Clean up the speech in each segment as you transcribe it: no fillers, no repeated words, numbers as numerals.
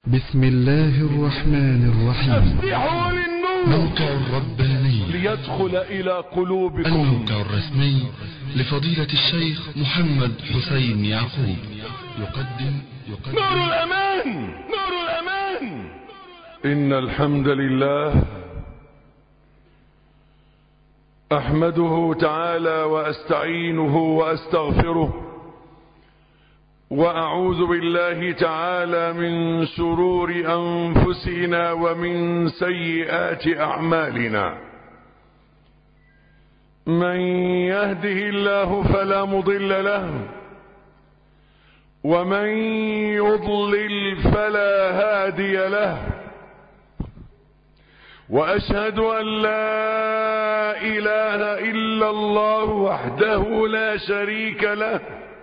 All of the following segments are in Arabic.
بسم الله الرحمن الرحيم. افتحوا للنور موقع الرباني ليدخل إلى قلوبكم. الموقع الرسمي لفضيلة الشيخ محمد حسين يعقوب يقدم نور الأمان، نور الأمان. إن الحمد لله أحمده تعالى وأستعينه وأستغفره، وأعوذ بالله تعالى من شرور أنفسنا ومن سيئات أعمالنا. من يهده الله فلا مضل له، ومن يضلل فلا هادي له، وأشهد أن لا إله إلا الله وحده لا شريك له،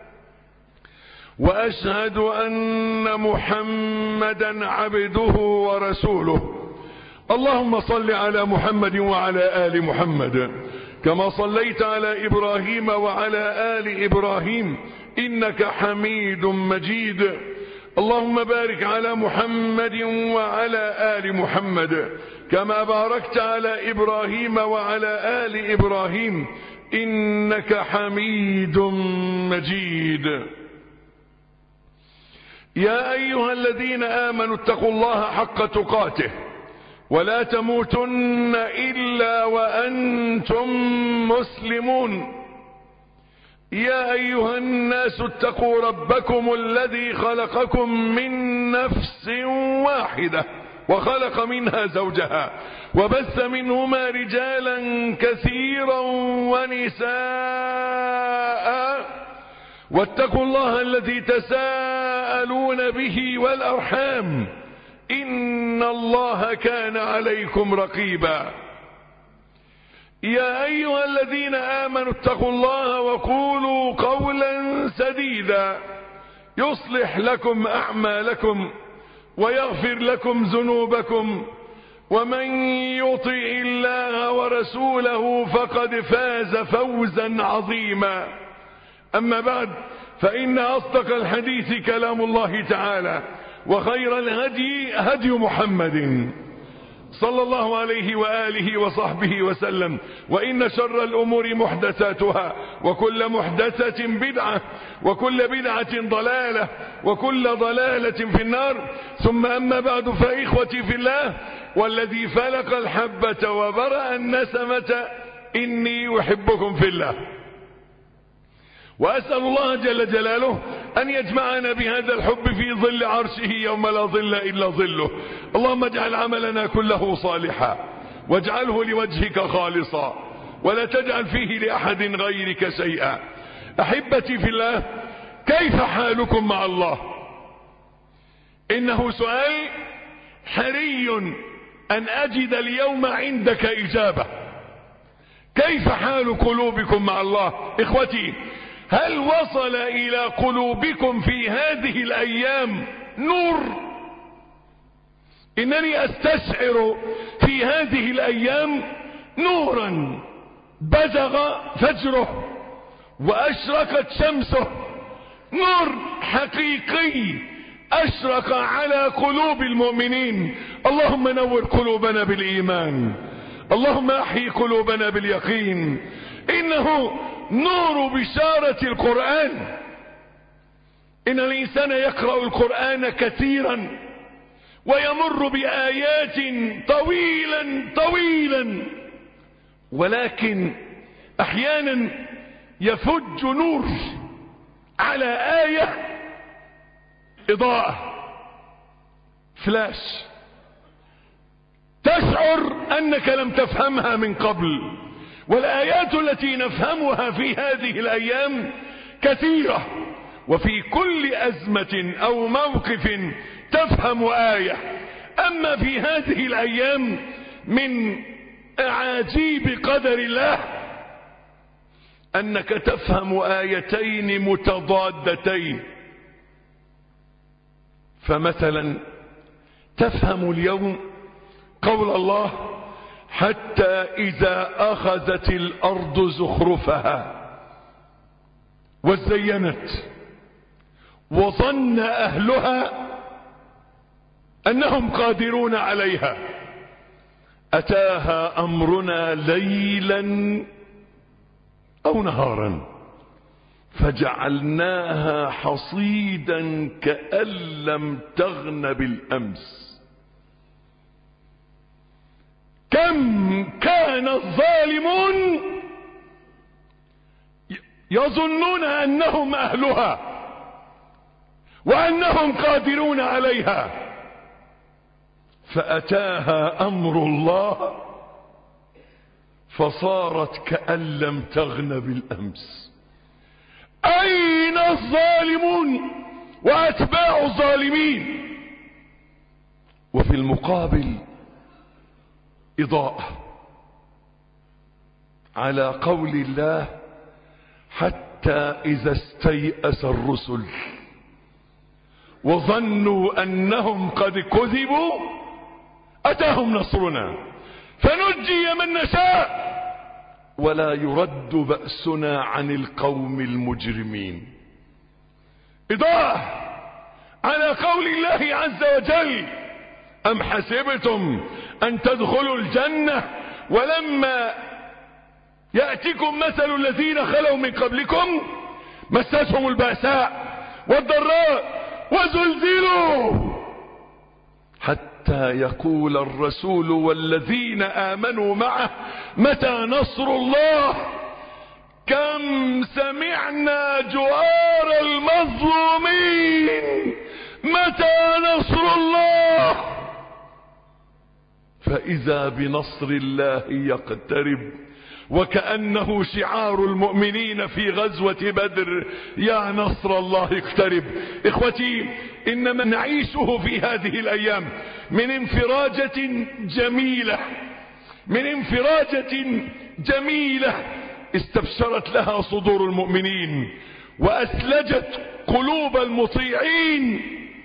وأشهد أن محمدا عبده ورسوله. اللهم صل على محمد وعلى آل محمد كما صليت على إبراهيم وعلى آل إبراهيم إنك حميد مجيد. اللهم بارك على محمد وعلى آل محمد كما باركت على إبراهيم وعلى آل إبراهيم إنك حميد مجيد. يا أيها الذين آمنوا اتقوا الله حق تقاته ولا تموتن إلا وأنتم مسلمون. يا أيها الناس اتقوا ربكم الذي خلقكم من نفس واحدة وخلق منها زوجها وبث منهما رجالا كثيرا ونساء، واتقوا الله الذي تساءلون به والأرحام إن الله كان عليكم رقيبا. يا أيها الذين آمنوا اتقوا الله وقولوا قولا سديدا يصلح لكم أعمالكم ويغفر لكم ذنوبكم، ومن يطع الله ورسوله فقد فاز فوزا عظيما. أما بعد، فإن أصدق الحديث كلام الله تعالى، وخير الهدي هدي محمد صلى الله عليه وآله وصحبه وسلم، وإن شر الأمور محدثاتها، وكل محدثة بدعة، وكل بدعة ضلالة، وكل ضلالة في النار. ثم أما بعد، فإخوتي في الله والذي فلق الحبة وبرأ النسمة إني أحبكم في الله، وأسأل الله جل جلاله أن يجمعنا بهذا الحب في ظل عرشه يوم لا ظل إلا ظله. اللهم اجعل عملنا كله صالحا، واجعله لوجهك خالصا، ولا تجعل فيه لأحد غيرك شيئا. أحبتي في الله، كيف حالكم مع الله؟ إنه سؤال حري أن أجد اليوم عندك إجابة. كيف حال قلوبكم مع الله؟ إخوتي، هل وصل إلى قلوبكم في هذه الأيام نور؟ إنني أستشعر في هذه الأيام نورا بزغ فجره وأشرقت شمسه، نور حقيقي أشرق على قلوب المؤمنين. اللهم نور قلوبنا بالإيمان، اللهم أحيي قلوبنا باليقين. إنه نور بشارة القرآن. إن الإنسان يقرأ القرآن كثيرا ويمر بآيات طويلا، ولكن أحيانا يفج نور على آية، إضاءة، فلاش، تشعر أنك لم تفهمها من قبل. والآيات التي نفهمها في هذه الأيام كثيرة، وفي كل أزمة أو موقف تفهم آية. أما في هذه الأيام من أعاجيب قدر الله أنك تفهم آيتين متضادتين. فمثلا تفهم اليوم قول الله: حتى إذا أخذت الأرض زخرفها وزينت وظن أهلها أنهم قادرون عليها. أتاها أمرنا ليلا أو نهارا فجعلناها حصيدا كأن لم تغن بالأمس. كم كان الظالمون يظنون أنهم أهلها وأنهم قادرون عليها، فأتاها أمر الله فصارت كأن لم تغن بالأمس. أين الظالمون وأتباع الظالمين؟ وفي المقابل إضاءة على قول الله: حتى إذا استيأس الرسل وظنوا أنهم قد كذبوا أتاهم نصرنا فنجي من نشاء ولا يرد بأسنا عن القوم المجرمين. إضاءة على قول الله عز وجل: أم حسبتم أن تدخلوا الجنة ولما يأتكم مثل الذين خلوا من قبلكم مستهم البأساء والضراء وزلزلوا حتى يقول الرسول والذين آمنوا معه متى نصر الله. كم سمعنا جوار المظلومين متى نصر الله، فإذا بنصر الله يقترب، وكأنه شعار المؤمنين في غزوة بدر: يا نصر الله اقترب. إخوتي، إنما نعيشه في هذه الأيام من انفراجة جميلة استبشرت لها صدور المؤمنين وأسلجت قلوب المطيعين،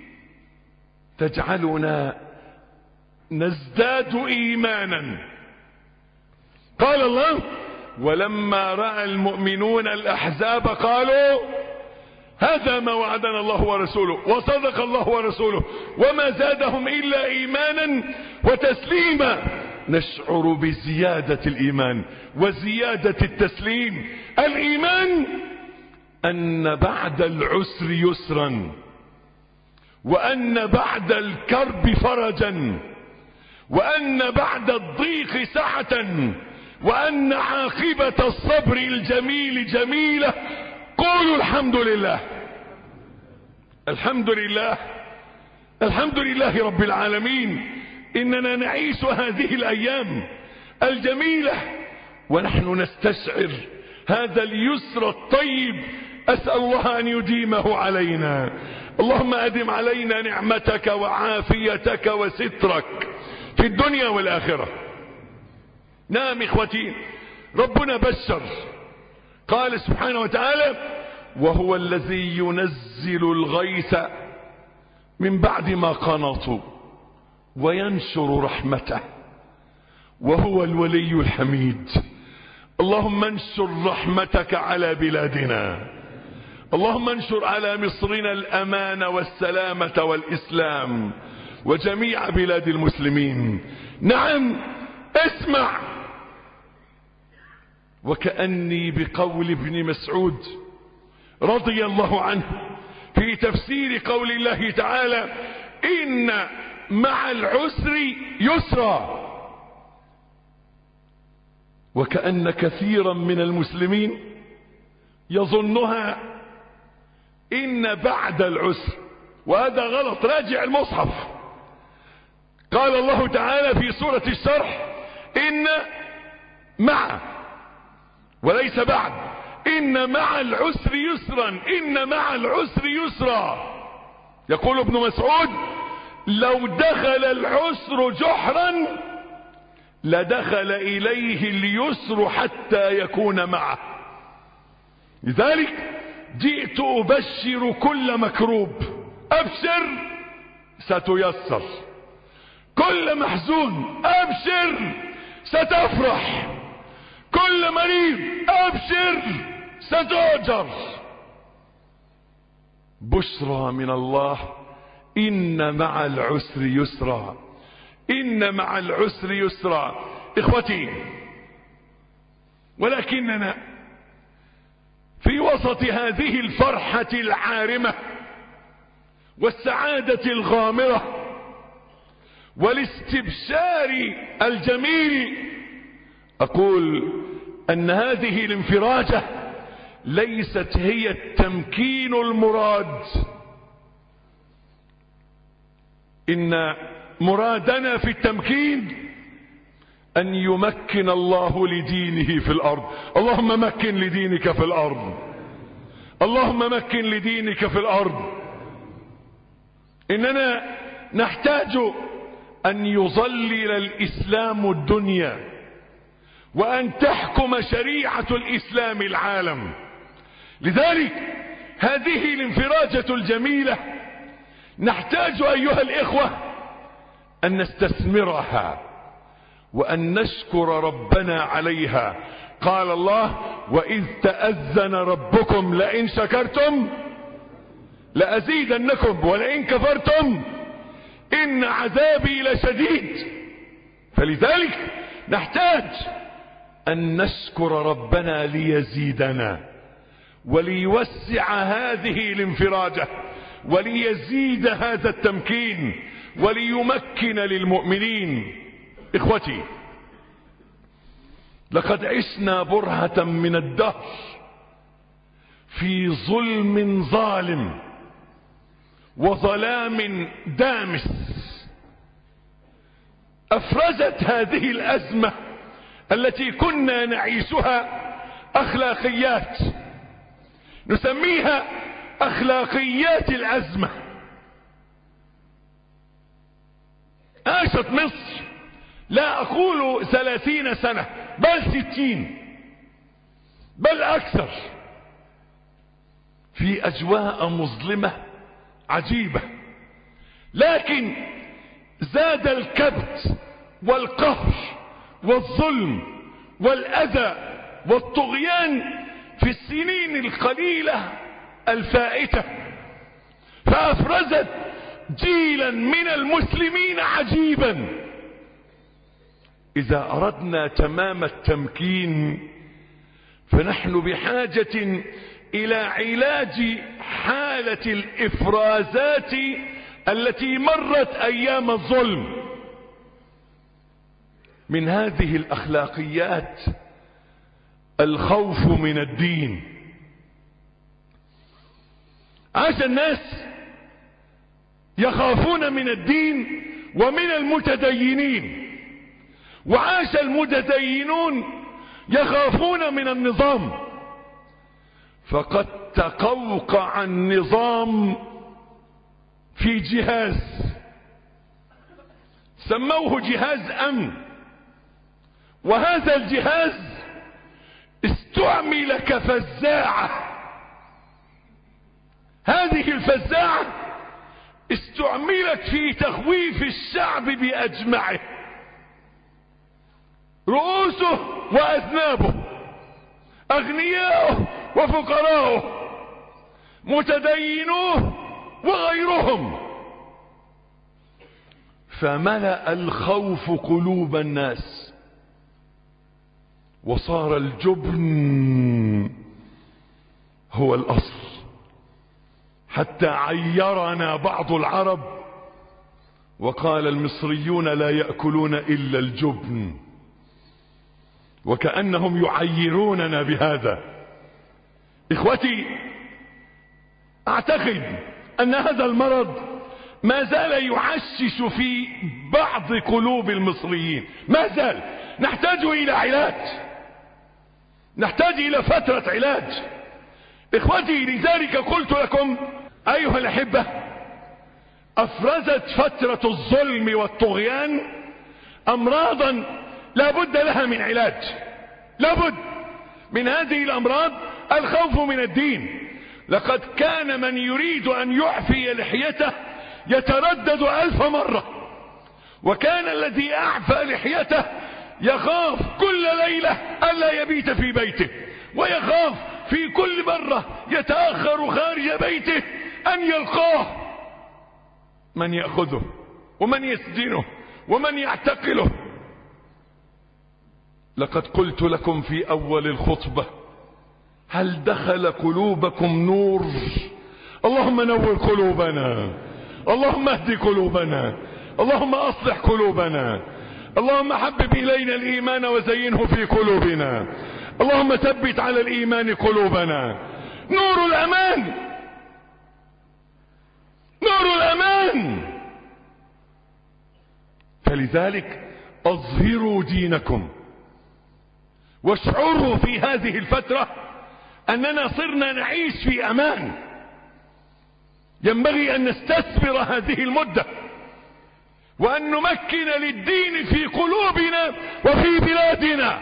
تجعلنا نزداد إيمانا. قال الله: ولما رأى المؤمنون الأحزاب قالوا هذا ما وعدنا الله ورسوله وصدق الله ورسوله وما زادهم إلا إيمانا وتسليما. نشعر بزيادة الإيمان وزيادة التسليم. الإيمان أن بعد العسر يسرا، وأن بعد الكرب فرجا، وأن بعد الضيق سعة، وأن عاقبة الصبر الجميل جميلة. قولوا الحمد لله. الحمد لله، الحمد لله رب العالمين، إننا نعيش هذه الأيام الجميلة ونحن نستشعر هذا اليسر الطيب. أسأل الله أن يديمه علينا. اللهم أدم علينا نعمتك وعافيتك وسترك في الدنيا والآخرة. نعم إخوتي، ربنا بشر، قال سبحانه وتعالى: وهو الذي ينزل الغيث من بعد ما قنطوا وينشر رحمته وهو الولي الحميد. اللهم انشر رحمتك على بلادنا، اللهم انشر على مصرنا الأمان والسلامة والإسلام وجميع بلاد المسلمين. نعم، اسمع. وكأني بقول ابن مسعود رضي الله عنه في تفسير قول الله تعالى: إن مع العسر يسرا. وكأن كثيرا من المسلمين يظنها إن بعد العسر، وهذا غلط. راجع المصحف. قال الله تعالى في سورة الشرح: إن مع، وليس بعد. إن مع العسر يسرا، إن مع العسر يسرا. يقول ابن مسعود: لو دخل العسر جحرا لدخل إليه اليسر حتى يكون معه. لذلك جئت أبشر كل مكروب: أبشر ستيسر. كل محزون: أبشر ستفرح. كل مريض: أبشر ستؤجر. بشرى من الله إن مع العسر يسرا، إن مع العسر يسرا. إخوتي، ولكننا في وسط هذه الفرحة العارمة والسعادة الغامرة والاستبشار الجميل، أقول أن هذه الانفراجة ليست هي التمكين المراد. إن مرادنا في التمكين أن يمكن الله لدينه في الأرض. اللهم مكن لدينك في الأرض، اللهم مكن لدينك في الأرض. إننا نحتاج أن يظلل الإسلام الدنيا، وأن تحكم شريعة الإسلام العالم. لذلك هذه الانفراجة الجميلة نحتاج أيها الإخوة أن نستثمرها وأن نشكر ربنا عليها. قال الله: وإذ تأذن ربكم لئن شكرتم لأزيدنكم ولئن كفرتم إن عذابي لشديد. فلذلك نحتاج أن نشكر ربنا ليزيدنا وليوسع هذه الانفراجة وليزيد هذا التمكين وليمكن للمؤمنين. إخوتي، لقد عشنا برهة من الدهر في ظلم ظالم وظلام دامس. أفرزت هذه الأزمة التي كنا نعيشها أخلاقيات، نسميها أخلاقيات الأزمة. عاشت مصر لا أقول 30 سنة بل 60 بل أكثر في أجواء مظلمة عجيبة، لكن زاد الكبت والقهر والظلم والأذى والطغيان في السنين القليلة الفائتة، فأفرزت جيلا من المسلمين عجيبا. إذا أردنا تمام التمكين فنحن بحاجة إلى علاج حالة الإفرازات التي مرت أيام الظلم. من هذه الأخلاقيات الخوف من الدين. عاش الناس يخافون من الدين ومن المتدينين، وعاش المتدينون يخافون من النظام، فقد تقوقع النظام في جهاز سموه جهاز أمن، وهذا الجهاز استعمل كفزاعة. هذه الفزاعة استعملت في تخويف الشعب بأجمعه، رؤوسه وأذنابه، أغنياؤه وفقراؤه، متدينوه وغيرهم، فملأ الخوف قلوب الناس، وصار الجبن هو الأصل، حتى عيرنا بعض العرب وقال المصريون لا يأكلون إلا الجبن، وكأنهم يعيروننا بهذا. إخوتي، أعتقد أن هذا المرض ما زال يعشش في بعض قلوب المصريين، ما زال. نحتاج إلى علاج، نحتاج إلى فترة علاج. إخوتي، لذلك قلت لكم أيها الأحبة، أفرزت فترة الظلم والطغيان أمراضا لا بد لها من علاج. لا بد من هذه الأمراض الخوف من الدين. لقد كان من يريد أن يعفي لحيته يتردد 1000 مرة، وكان الذي أعفى لحيته يخاف كل ليلة ألا يبيت في بيته، ويخاف في كل مرة يتأخر خارج بيته أن يلقاه. من يأخذه ومن يسجنه ومن يعتقله. لقد قلت لكم في أول الخطبة: هل دخل قلوبكم نور؟ اللهم نور قلوبنا، اللهم اهد قلوبنا، اللهم أصلح قلوبنا، اللهم حبب إلينا الإيمان وزينه في قلوبنا، اللهم ثبت على الإيمان قلوبنا. نور الأمان، نور الأمان. فلذلك أظهروا دينكم، واشعروا في هذه الفترة أننا صرنا نعيش في أمان. ينبغي أن نستثمر هذه المدة وأن نمكن للدين في قلوبنا وفي بلادنا.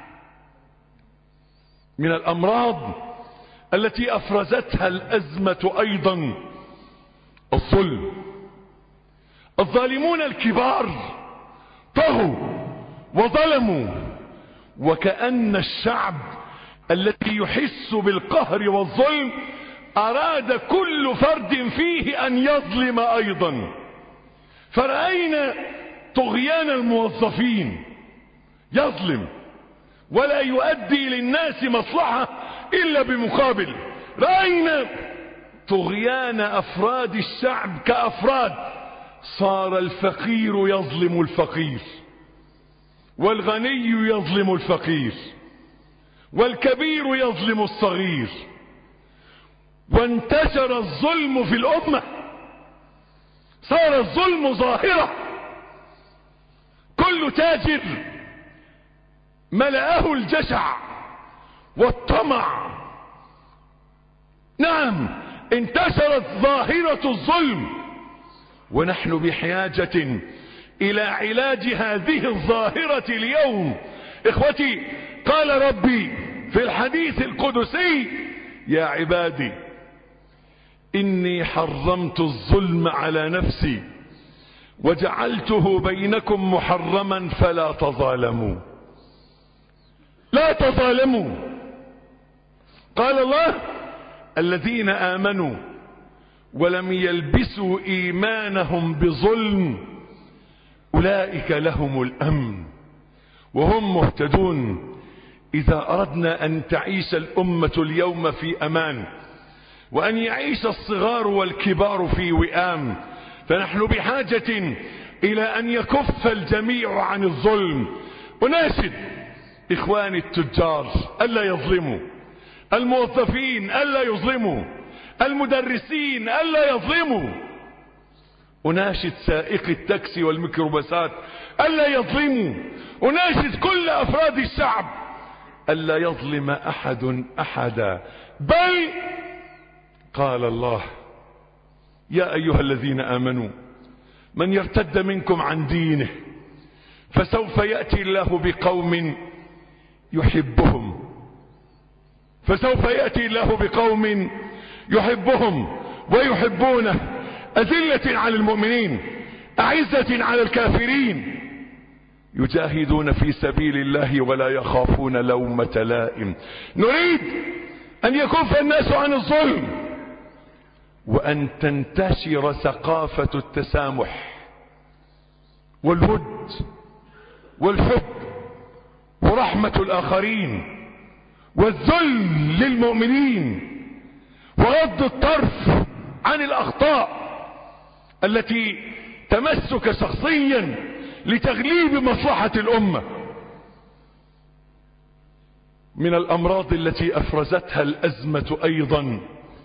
من الأمراض التي أفرزتها الأزمة أيضا الظلم. الظالمون الكبار طغوا وظلموا، وكأن الشعب الذي يحس بالقهر والظلم أراد كل فرد فيه أن يظلم أيضا. فرأينا طغيان الموظفين، يظلم ولا يؤدي للناس مصلحة إلا بمقابل. رأينا طغيان أفراد الشعب كأفراد، صار الفقير يظلم الفقير، والغني يظلم الفقير، والكبير يظلم الصغير، وانتشر الظلم في الأمة. صار الظلم ظاهرة. كل تاجر ملأه الجشع والطمع. نعم، انتشرت ظاهرة الظلم، ونحن بحاجة إلى علاج هذه الظاهرة اليوم. إخوتي، قال ربي في الحديث القدسي: يا عبادي إني حرمت الظلم على نفسي وجعلته بينكم محرما فلا تظالموا. لا تظالموا. قال الله: الذين آمنوا ولم يلبسوا إيمانهم بظلم أولئك لهم الأمن وهم مهتدون. إذا أردنا أن تعيش الأمة اليوم في أمان، وأن يعيش الصغار والكبار في وئام، فنحن بحاجة إلى أن يكف الجميع عن الظلم. أناشد إخواني التجار ألا يظلموا، الموظفين ألا يظلموا، المدرسين ألا يظلموا. أناشد سائقي التاكسي والميكروباصات ألا يظلموا. أناشد كل أفراد الشعب ألا يظلم أحد أحدا. بل قال الله: يا أيها الذين آمنوا من يرتد منكم عن دينه فسوف يأتي الله بقوم يحبهم، فسوف يأتي الله بقوم يحبهم ويحبونه، أذلة على المؤمنين أعزة على الكافرين، يجاهدون في سبيل الله ولا يخافون لومة لائم. نريد أن يكف الناس عن الظلم، وأن تنتشر ثقافة التسامح والود والحب ورحمة الآخرين والذل للمؤمنين وغض الطرف عن الأخطاء التي تمسك شخصيا لتغليب مصلحة الأمة. من الأمراض التي أفرزتها الأزمة أيضا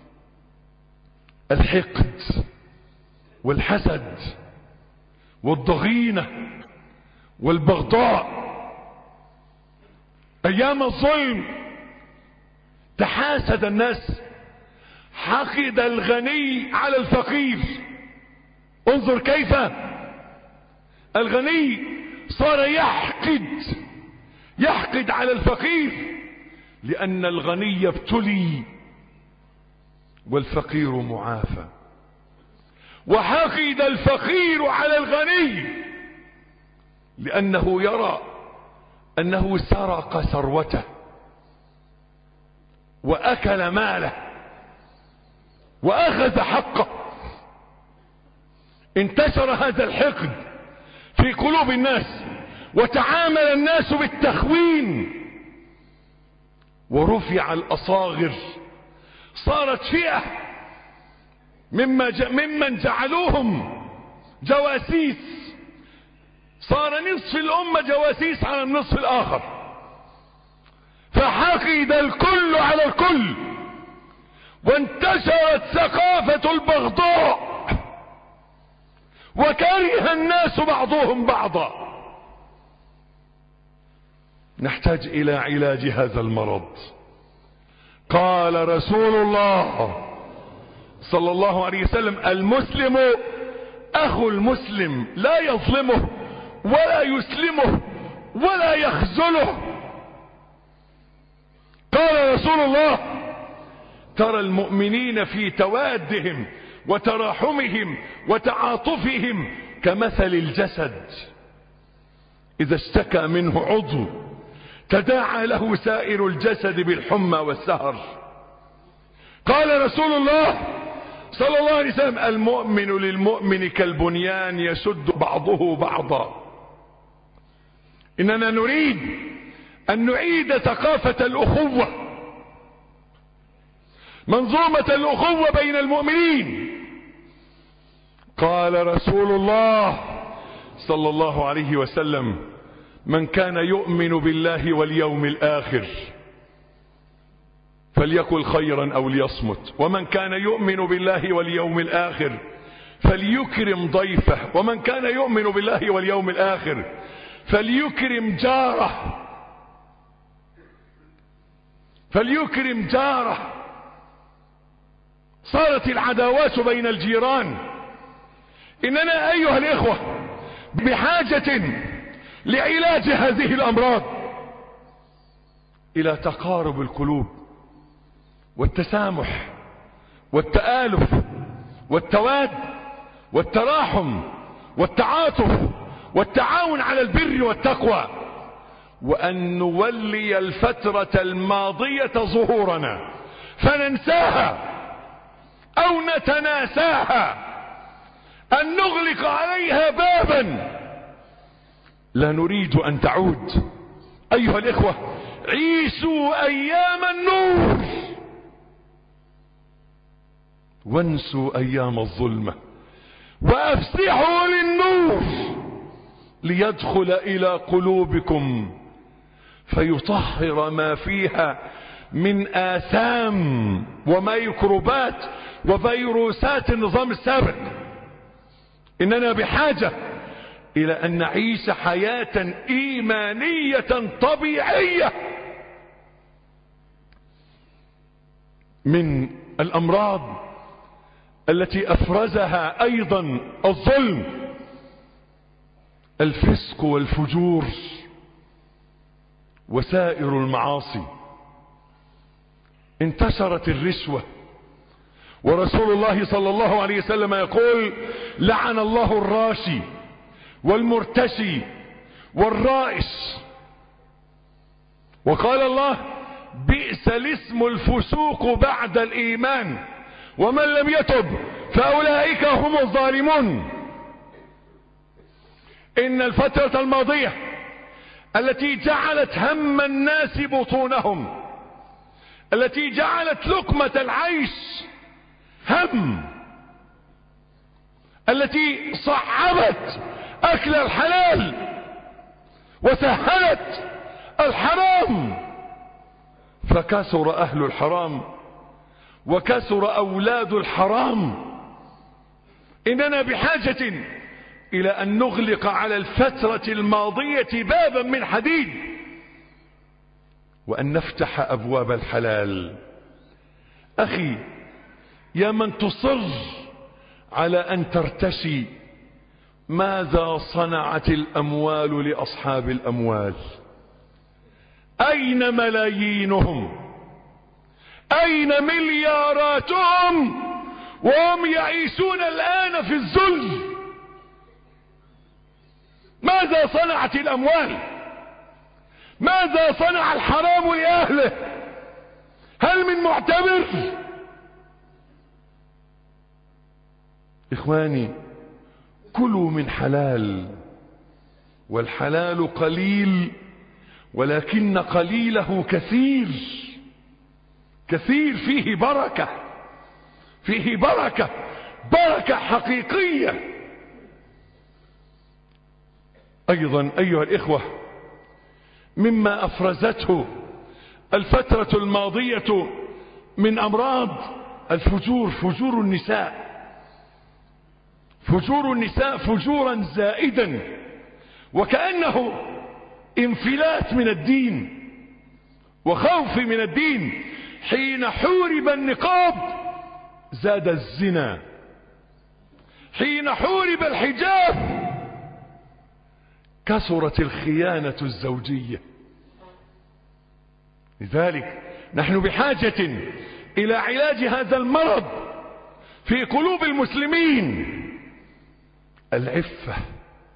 الحقد والحسد والضغينة والبغضاء. أيام الظلم تحاسد الناس، حقد الغني على الفقير. انظر كيف الغني صار يحقد على الفقير، لأن الغني ابتلي والفقير معافى. وحقد الفقير على الغني لأنه يرى أنه سرق ثروته وأكل ماله وأخذ حقه. انتشر هذا الحقد في قلوب الناس، وتعامل الناس بالتخوين، ورفع الأصاغر، صارت فئة ممن جعلوهم جواسيس، صار نصف الأمة جواسيس على النصف الآخر، فحقد الكل على الكل، وانتشرت ثقافة البغضاء، وكره الناس بعضهم بعضا. نحتاج إلى علاج هذا المرض. قال رسول الله صلى الله عليه وسلم: المسلم أخو المسلم، لا يظلمه ولا يسلمه ولا يخذله. قال رسول الله: ترى المؤمنين في توادهم وتراحمهم وتعاطفهم كمثل الجسد إذا اشتكى منه عضو تداعى له سائر الجسد بالحمى والسهر. قال رسول الله صلى الله عليه وسلم: المؤمن للمؤمن كالبنيان يشد بعضه بعضا. إننا نريد أن نعيد ثقافة الأخوة، منظومة الأخوة بين المؤمنين. قال رسول الله صلى الله عليه وسلم: من كان يؤمن بالله واليوم الآخر فليقل خيرا أو ليصمت، ومن كان يؤمن بالله واليوم الآخر فليكرم ضيفه، ومن كان يؤمن بالله واليوم الآخر فليكرم جاره، فليكرم جاره. صارت العداوات بين الجيران. إننا أيها الإخوة بحاجة لعلاج هذه الأمراض إلى تقارب القلوب والتسامح والتآلف والتواد والتراحم والتعاطف والتعاون على البر والتقوى، وأن نولي الفترة الماضية ظهورنا فننساها أو نتناساها، أن نغلق عليها بابا لا نريد أن تعود. أيها الإخوة عيشوا أيام النور وانسوا أيام الظلمة، وأفسحوا للنور ليدخل إلى قلوبكم فيطهر ما فيها من آثام وميكروبات وفيروسات النظام السابق. إننا بحاجة إلى أن نعيش حياة إيمانية طبيعية. من الأمراض التي أفرزها أيضا الظلم الفسق والفجور وسائر المعاصي. انتشرت الرشوة، ورسول الله صلى الله عليه وسلم يقول: لعن الله الراشي والمرتشي والرائش. وقال الله: بئس الاسم الفسوق بعد الإيمان ومن لم يتب فأولئك هم الظالمون. إن الفترة الماضية التي جعلت هم الناس بطونهم، التي جعلت لقمة العيش هم، التي صعبت أكل الحلال وسهلت الحرام، فكثر أهل الحرام وكثر أولاد الحرام. إننا بحاجة إلى أن نغلق على الفترة الماضية بابا من حديد، وأن نفتح أبواب الحلال. أخي يا من تصر على أن ترتشي، ماذا صنعت الأموال لأصحاب الأموال؟ أين ملايينهم؟ أين ملياراتهم وهم يعيشون الآن في الذل؟ ماذا صنعت الأموال؟ ماذا صنع الحرام لأهله؟ هل من معتبر؟ إخواني، كلوا من حلال، والحلال قليل ولكن قليله كثير، كثير فيه بركة، فيه بركة، بركة حقيقية. أيضا أيها الإخوة، مما أفرزته الفترة الماضية من أمراض الفجور، فجور النساء، فجور النساء فجورا زائدا، وكأنه انفلات من الدين وخوف من الدين. حين حورب النقاب زاد الزنا، حين حورب الحجاب كثرت الخيانة الزوجية. لذلك نحن بحاجة إلى علاج هذا المرض في قلوب المسلمين، العفة.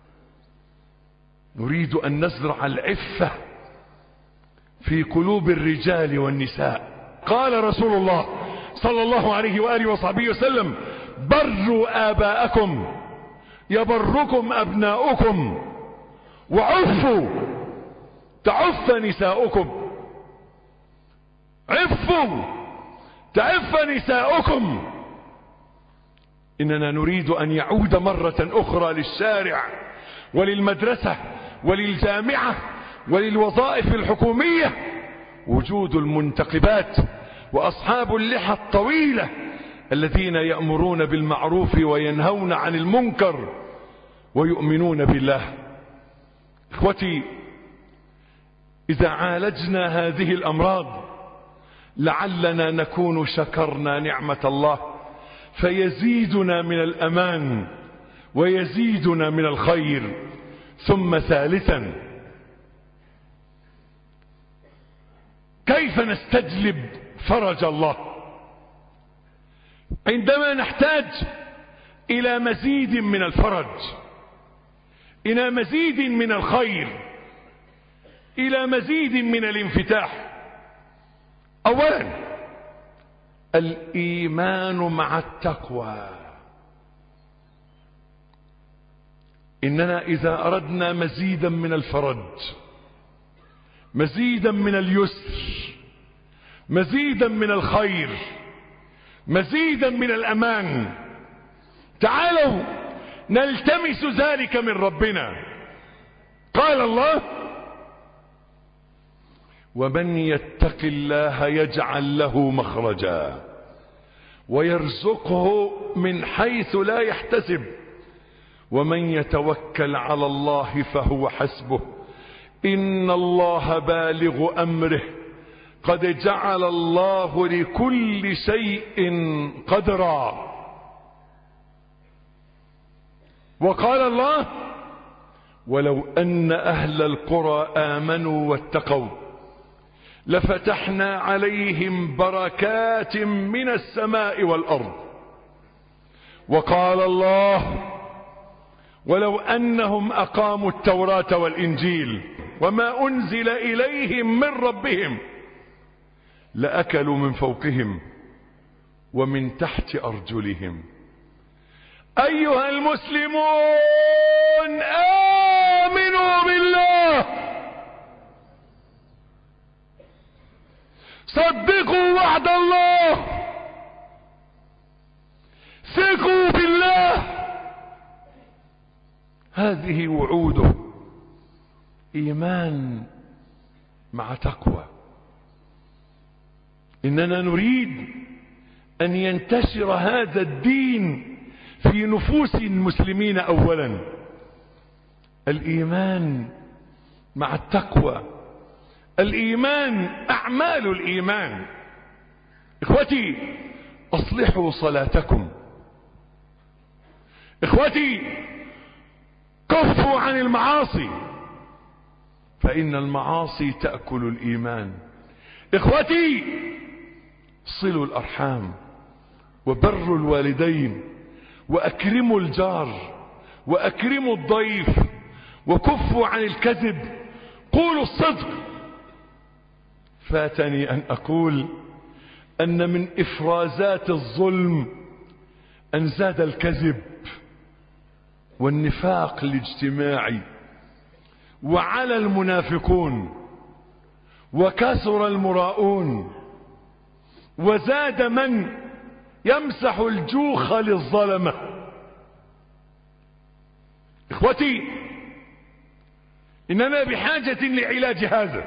نريد أن نزرع العفة في قلوب الرجال والنساء. قال رسول الله صلى الله عليه وآله وصحبه وسلم: بروا آباءكم يبركم أبناؤكم، وعفوا تعف نساؤكم، عفوا تعف نساؤكم. إننا نريد أن يعود مرة أخرى للشارع وللمدرسة وللجامعة وللوظائف الحكومية وجود المنتقبات وأصحاب اللحى الطويلة الذين يأمرون بالمعروف وينهون عن المنكر ويؤمنون بالله. إخوتي، إذا عالجنا هذه الأمراض لعلنا نكون شكرنا نعمة الله فيزيدنا من الأمان ويزيدنا من الخير. ثم ثالثا، كيف نستجلب فرج الله عندما نحتاج إلى مزيد من الفرج، إلى مزيد من الخير، إلى مزيد من الانفتاح؟ أولا، الإيمان مع التقوى. إننا إذا أردنا مزيدا من الفرج، مزيدا من اليسر، مزيدا من الخير، مزيدا من الأمان، تعالوا نلتمس ذلك من ربنا. قال الله: ومن يتق الله يجعل له مخرجا ويرزقه من حيث لا يحتسب ومن يتوكل على الله فهو حسبه إن الله بالغ أمره قد جعل الله لكل شيء قدرا. وقال الله: ولو أن أهل القرى آمنوا واتقوا لفتحنا عليهم بركات من السماء والأرض. وقال الله: ولو أنهم أقاموا التوراة والإنجيل وما أنزل إليهم من ربهم لأكلوا من فوقهم ومن تحت أرجلهم. أيها المسلمون، آمنوا بالله، صدقوا وعد الله، ثقوا بالله. هذه وعوده، إيمان مع تقوى. إننا نريد أن ينتشر هذا الدين في نفوس المسلمين. أولا، الإيمان مع التقوى. الإيمان، أعمال الإيمان. إخوتي، أصلحوا صلاتكم. إخوتي، كفوا عن المعاصي فإن المعاصي تأكل الإيمان. إخوتي، صلوا الأرحام وبروا الوالدين وأكرموا الجار وأكرموا الضيف وكفوا عن الكذب، قولوا الصدق. فاتني أن أقول أن من إفرازات الظلم أن زاد الكذب. والنفاق الاجتماعي، وعلى المنافقون، وكثر المراؤون، وزاد من يمسح الجوخ للظلمة. اخوتي، اننا بحاجة لعلاج هذا،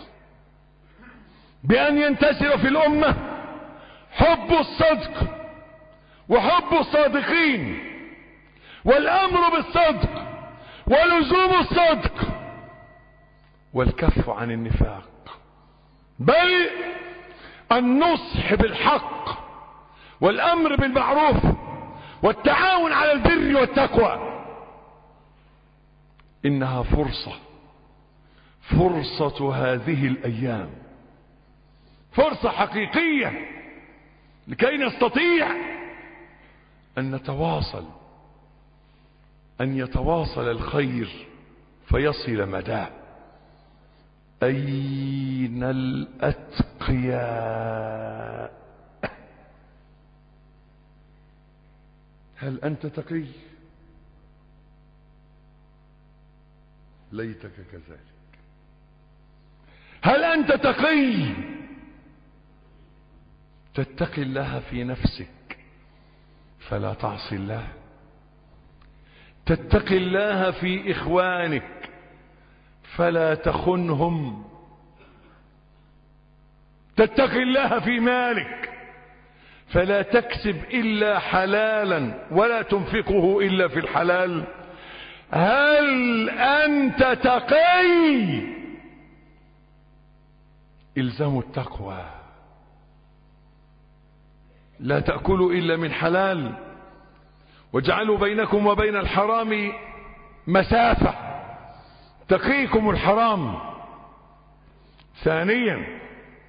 بأن ينتشر في الأمة حب الصدق وحب الصادقين، والأمر بالصدق ولزوم الصدق، والكف عن النفاق، بل النصح بالحق والأمر بالمعروف والتعاون على البر والتقوى. إنها فرصة هذه الأيام، فرصة حقيقية لكي نستطيع أن نتواصل، أن يتواصل الخير فيصل مداه. أين الأتقياء؟ هل أنت تقي؟ ليتك كذلك. هل أنت تقي؟ تتقي الله في نفسك فلا تعصي الله، تتقي الله في إخوانك فلا تخنهم، تتقي الله في مالك فلا تكسب إلا حلالا ولا تنفقه إلا في الحلال. هل أنت تقي؟ إلزام التقوى. لا تأكلوا إلا من حلال، واجعلوا بينكم وبين الحرام مسافة تقيكم الحرام. ثانيا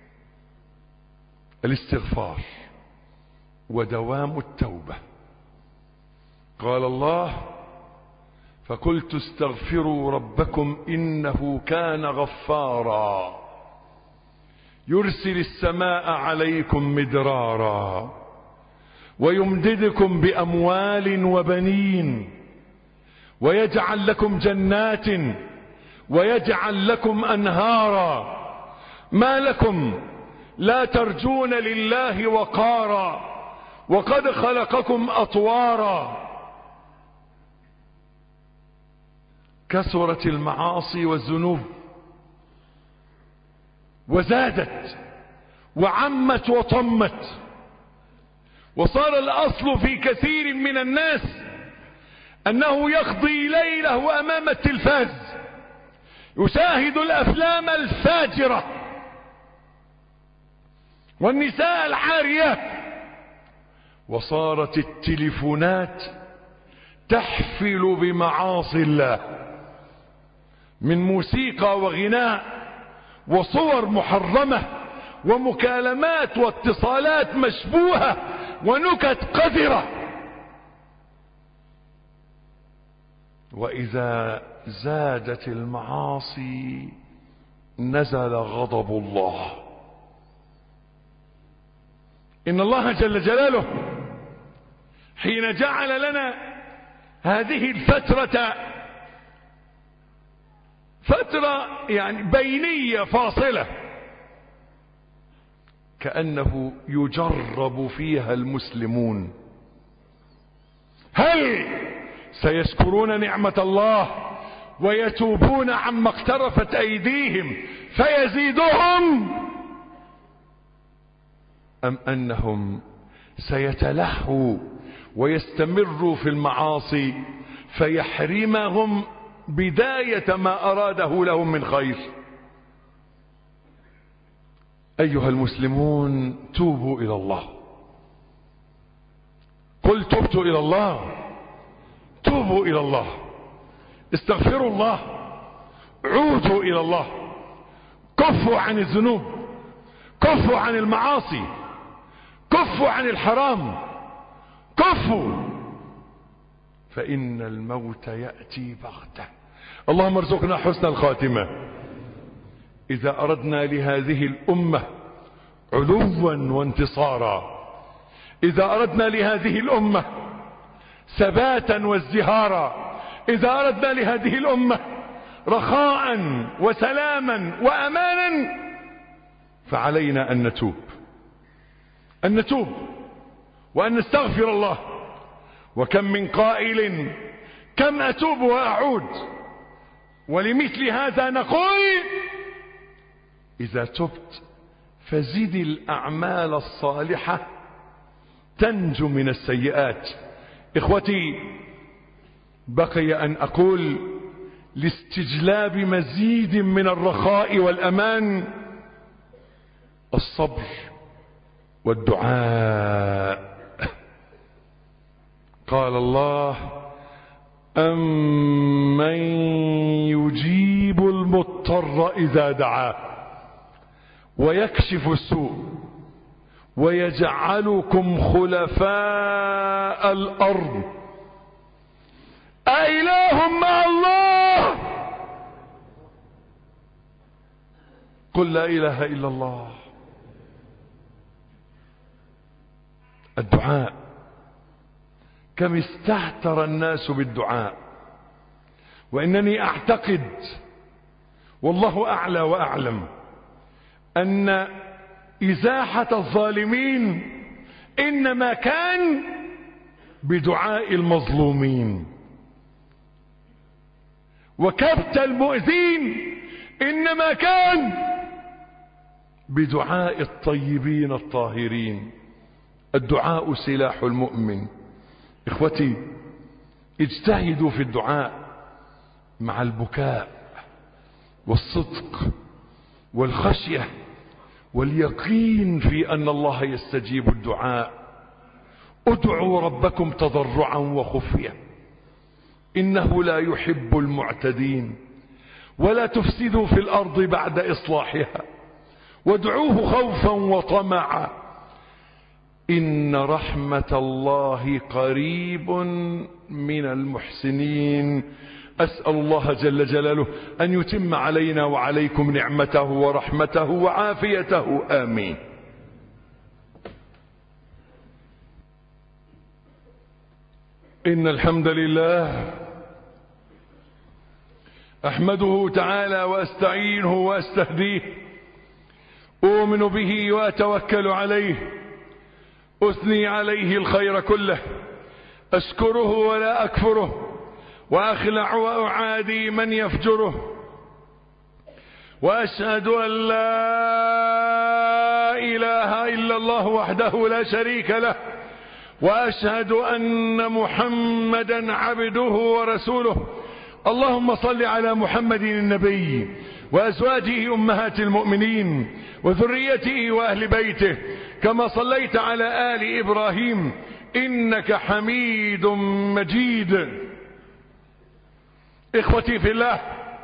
الاستغفار ودوام التوبة. قال الله: فقلت استغفروا ربكم إنه كان غفارا يرسل السماء عليكم مدرارا ويمددكم بأموال وبنين ويجعل لكم جنات ويجعل لكم أنهارا ما لكم لا ترجون لله وقارا وقد خلقكم أطوارا. كثرت المعاصي والذنوب وزادت وعمت وطمت، وصار الأصل في كثير من الناس أنه يقضي ليله أمام التلفاز يشاهد الأفلام الفاجرة والنساء العاريات، وصارت التليفونات تحفل بمعاصي الله من موسيقى وغناء وصور محرمة ومكالمات واتصالات مشبوهة ونكت قذرة. وإذا زادت المعاصي نزل غضب الله. إن الله جل جلاله حين جعل لنا هذه الفترة فترة يعني بينية فاصلة كأنه يجرب فيها المسلمون، هل سيشكرون نعمة الله ويتوبون عما اقترفت أيديهم فيزيدهم، أم أنهم سيتلهوا ويستمروا في المعاصي فيحرمهم بداية ما أراده لهم من خير؟ أيها المسلمون، توبوا إلى الله. قل تبت إلى الله، توبوا إلى الله، استغفروا الله، عودوا إلى الله، كفوا عن الذنوب، كفوا عن المعاصي، كفوا عن الحرام، كفوا، فإن الموت يأتي بغتة. اللهم ارزقنا حسن الخاتمة. إذا أردنا لهذه الأمة علوا وانتصارا، إذا أردنا لهذه الأمة ثباتا وازدهارا إذا أردنا لهذه الأمة رخاء وسلاما وأمانا فعلينا أن نتوب وأن نستغفر الله. وكم من قائل كم أتوب وأعود، ولمثل هذا نقول إذا تبت فزد الأعمال الصالحة تنجو من السيئات. إخوتي، بقي أن أقول لاستجلاب مزيد من الرخاء والأمان الصبر والدعاء. قال الله: أمن يجيب المضطر إذا دعاه ويكشف السوء ويجعلكم خلفاء الأرض أإله مع الله قل لا إله إلا الله. الدعاء، كم استهتر الناس بالدعاء، وإنني أعتقد والله أعلى وأعلم أن إزاحة الظالمين إنما كان بدعاء المظلومين، وكبت المؤذين إنما كان بدعاء الطيبين الطاهرين. الدعاء سلاح المؤمن. إخوتي، اجتهدوا في الدعاء مع البكاء والصدق والخشية واليقين في أن الله يستجيب الدعاء. ادعوا ربكم تضرعا وخفية إنه لا يحب المعتدين، ولا تفسدوا في الأرض بعد إصلاحها، وادعوه خوفا وطمعا إن رحمة الله قريب من المحسنين. أسأل الله جل جلاله أن يتم علينا وعليكم نعمته ورحمته وعافيته، آمين. إن الحمد لله أحمده تعالى وأستعينه وأستهديه، أؤمن به وأتوكل عليه، أثني عليه الخير كله، أشكره ولا أكفره، وأخلع وأعادي من يفجره، وأشهد أن لا إله إلا الله وحده لا شريك له، وأشهد أن محمدا عبده ورسوله. اللهم صل على محمد النبي وأزواجه أمهات المؤمنين وذريته وأهل بيته كما صليت على آل إبراهيم إنك حميد مجيد. إخوتي في الله،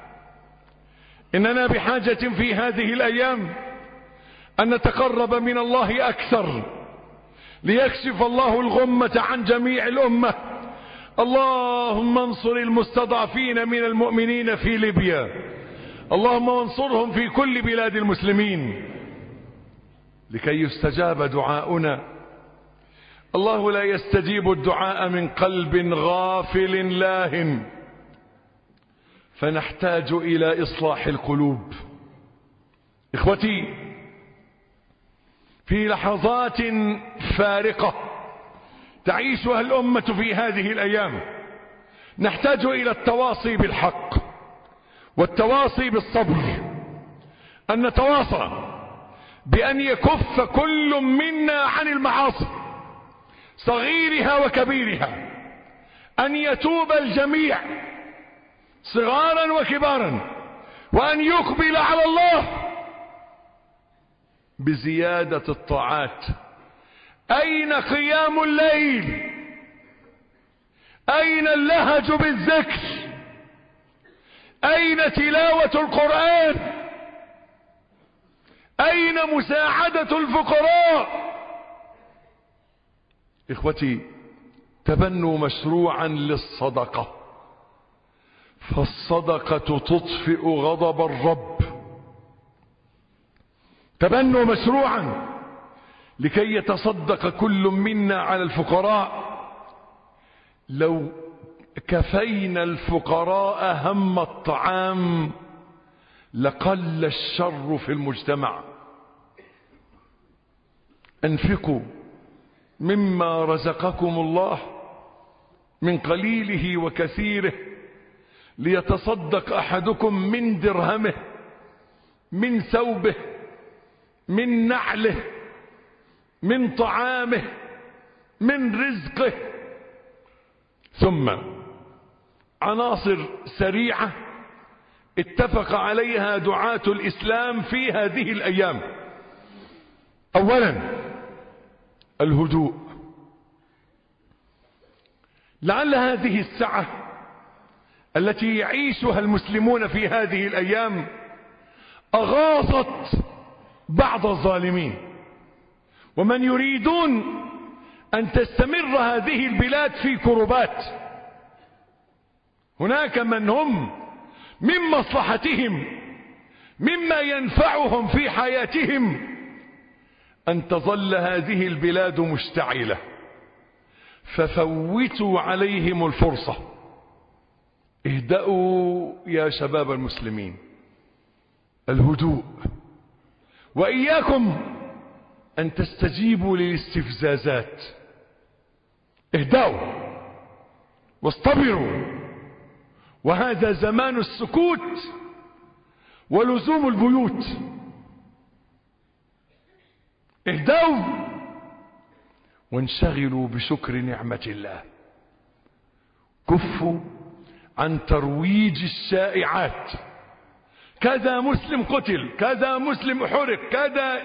إننا بحاجة في هذه الأيام أن نتقرب من الله أكثر ليكشف الله الغمة عن جميع الأمة. اللهم انصر المستضعفين من المؤمنين في ليبيا، اللهم انصرهم في كل بلاد المسلمين لكي يستجاب دعاؤنا. الله لا يستجيب الدعاء من قلب غافل لاهٍ، فنحتاج إلى إصلاح القلوب. إخوتي، في لحظات فارقة تعيشها الأمة في هذه الأيام نحتاج إلى التواصي بالحق والتواصي بالصبر، أن نتواصى بأن يكف كل منا عن المعاصي صغيرها وكبيرها، أن يتوب الجميع صغارا وكبارا، وأن يقبل على الله بزيادة الطاعات. أين قيام الليل؟ أين اللهج بالذكر؟ أين تلاوة القرآن؟ أين مساعدة الفقراء؟ إخوتي، تبنوا مشروعا للصدقة، فالصدقة تطفئ غضب الرب. تبنوا مشروعا لكي يتصدق كل منا على الفقراء. لو كفينا الفقراء هم الطعام لقل الشر في المجتمع. انفقوا مما رزقكم الله من قليله وكثيره ليتصدق أحدكم من درهمه، من ثوبه، من نعله، من طعامه، من رزقه. ثم عناصر سريعة اتفق عليها دعاة الإسلام في هذه الأيام. أولا الهدوء. لعل هذه السعة التي يعيشها المسلمون في هذه الأيام أغاظت بعض الظالمين، ومن يريدون أن تستمر هذه البلاد في كربات. هناك من هم من مصلحتهم مما ينفعهم في حياتهم أن تظل هذه البلاد مشتعلة، ففوتوا عليهم الفرصة. اهدأوا يا شباب المسلمين، الهدوء، وإياكم أن تستجيبوا للاستفزازات. اهدأوا واصطبروا، وهذا زمان السكوت ولزوم البيوت. اهدأوا وانشغلوا بشكر نعمة الله. كفوا عن ترويج الشائعات، كذا مسلم قتل، كذا مسلم حرق، كذا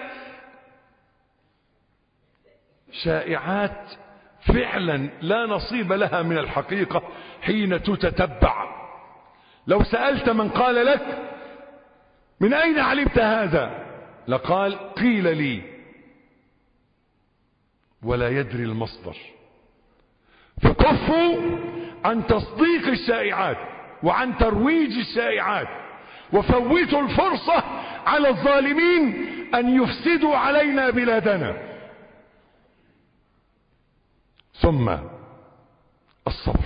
شائعات فعلا لا نصيب لها من الحقيقة حين تتتبع. لو سألت من قال لك من أين علمت هذا لقال قيل لي، ولا يدري المصدر. فكفوا عن تصديق الشائعات وعن ترويج الشائعات، وفوتوا الفرصة على الظالمين أن يفسدوا علينا بلادنا. ثم الصبر.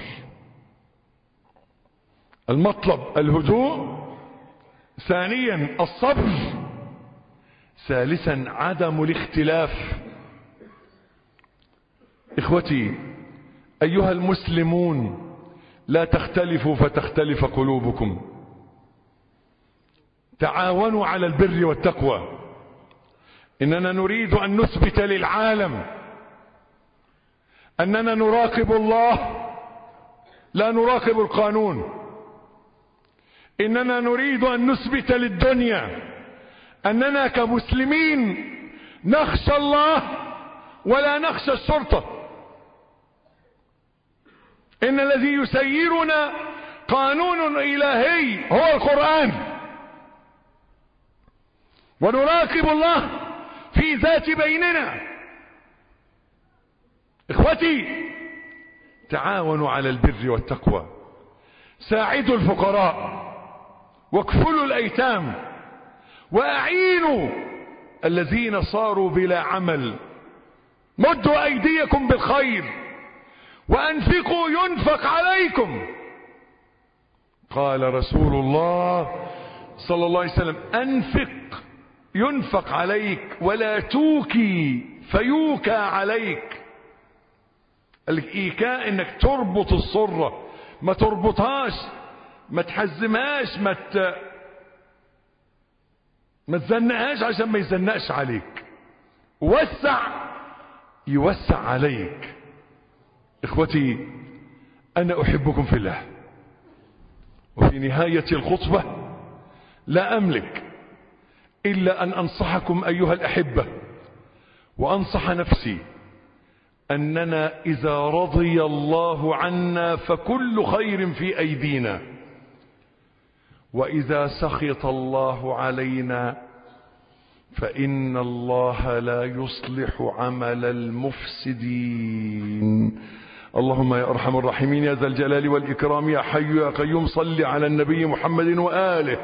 المطلب الهدوء، ثانيا الصبر، ثالثا عدم الاختلاف. إخوتي أيها المسلمون، لا تختلفوا فتختلف قلوبكم. تعاونوا على البر والتقوى. إننا نريد أن نثبت للعالم أننا نراقب الله لا نراقب القانون. إننا نريد أن نثبت للدنيا أننا كمسلمين نخشى الله ولا نخشى الشرطة. إن الذي يسيرنا قانون إلهي هو القرآن، ونراقب الله في ذات بيننا. إخوتي تعاونوا على البر والتقوى، ساعدوا الفقراء، واكفلوا الأيتام، وأعينوا الذين صاروا بلا عمل. مدوا أيديكم بالخير وأنفقوا ينفق عليكم. قال رسول الله صلى الله عليه وسلم أنفق ينفق عليك ولا توكي فيوكى عليك. الإيكاء انك تربط الصرة، ما تربطهاش، ما تحزمهاش، ما تزنقهاش عشان ما يزنقش عليك. وسع يوسع عليك. إخوتي أنا أحبكم في الله، وفي نهاية الخطبة لا أملك إلا أن أنصحكم أيها الأحبة، وأنصح نفسي أننا إذا رضي الله عنا فكل خير في أيدينا، وإذا سخط الله علينا فإن الله لا يصلح عمل المفسدين. اللهم يا أرحم الراحمين يا ذا الجلال والإكرام يا حي يا قيوم صل على النبي محمد وآله.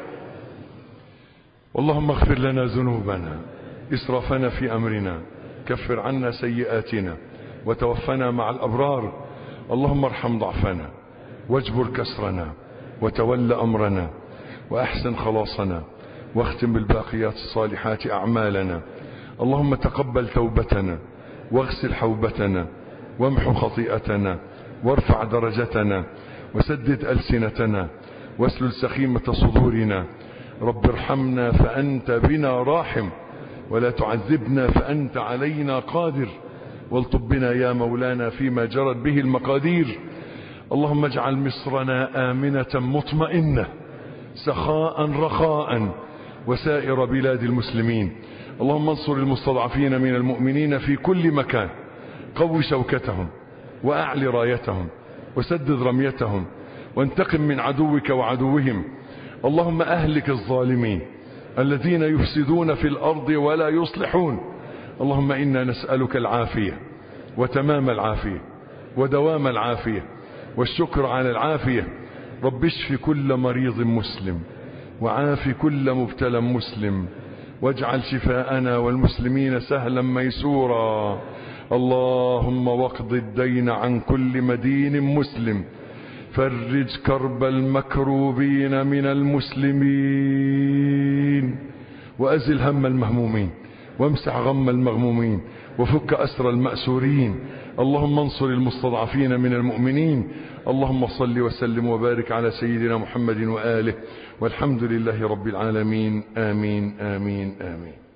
اللهم اغفر لنا ذنوبنا، إسرافنا في أمرنا، كفر عنا سيئاتنا، وتوفنا مع الأبرار. اللهم ارحم ضعفنا واجبر كسرنا وتول أمرنا وأحسن خلاصنا واختم بالباقيات الصالحات أعمالنا. اللهم تقبل توبتنا واغسل حوبتنا وامحو خطيئتنا وارفع درجتنا وسدد ألسنتنا واسلل سخيمة صدورنا. رب ارحمنا فأنت بنا راحم ولا تعذبنا فأنت علينا قادر والطب بنا يا مولانا فيما جرت به المقادير. اللهم اجعل مصرنا آمنة مطمئنة سخاء رخاء وسائر بلاد المسلمين. اللهم انصر المستضعفين من المؤمنين في كل مكان، قو شوكتهم وأعل رايتهم وسدد رميتهم وانتقم من عدوك وعدوهم. اللهم أهلك الظالمين الذين يفسدون في الأرض ولا يصلحون. اللهم إنا نسألك العافية وتمام العافية ودوام العافية والشكر على العافية. رب اشف كل مريض مسلم وعاف كل مبتلى مسلم واجعل شفاءنا والمسلمين سهلا ميسورا. اللهم واقض الدين عن كل مدين مسلم، فرج كرب المكروبين من المسلمين وأزل هم المهمومين وامسح غم المغمومين وفك أسر المأسورين. اللهم انصر المستضعفين من المؤمنين. اللهم صل وسلم وبارك على سيدنا محمد وآله والحمد لله رب العالمين. آمين آمين آمين.